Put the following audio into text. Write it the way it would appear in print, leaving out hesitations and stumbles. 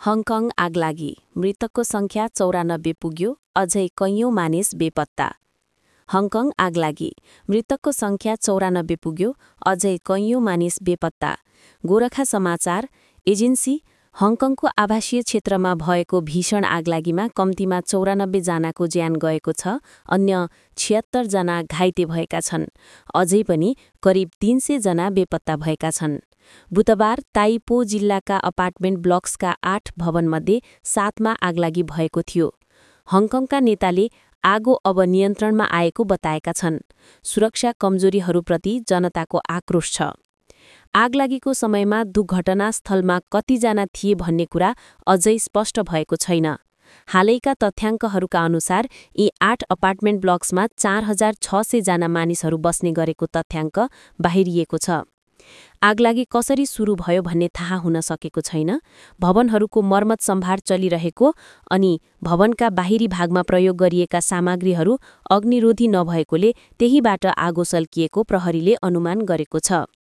Hong Kong आगलागी, मृतकको संख्या 94 पुग्यो, अझै कैयौं मानिस बेपत्ता। हङकङ आगलागी, मृतकको संख्या 94 पुग्यो, अझै कैयौं मानिस बेपत्ता। गोरखा समाचार एजेन्सी हङकङको आवासीय क्षेत्रमा भएको भीषण आगलागीमा कम्तीमा 94 जनाको ज्यान गएको छ, अन्य 76 जना घाइते भएका छन्। अझै पनि करिब 300 जना बेपत्ता भएका छन्। बुधबार ताइपो जिल्लाका अपार्टमेन्ट ब्लक्सका 8 भवनमध्ये 7मा आगलागी भएको थियो। हङकङका नेताले आगो अब नियन्त्रणमा आएको बताएका छन्। सुरक्षा कमजोरीहरूप्रति जनताको आक्रोश छ। आगलागीको समयमा दुर्घटनास्थलमा कतिजना थिए भन्ने कुरा अझै स्पष्ट भएको छैन। हालैका तथ्याङ्कहरूका अनुसार यी 8 अपार्टमेन्ट ब्लक्समा 4600 जना मानिसहरू बस्ने गरेको तथ्याङ्क बाहिरिएको छ। आगलागी कसरी सुरु भयो भन्ने थाहा हुन सकेको छैन। भवनहरूको मर्मत सम्भार चलिरहेको अनि भवनका बाहिरी भागमा प्रयोग गरिएका सामग्रीहरू अग्निरोधी नभएकोले त्यहीबाट आगो सल्किएको प्रहरीले अनुमान गरेको छ।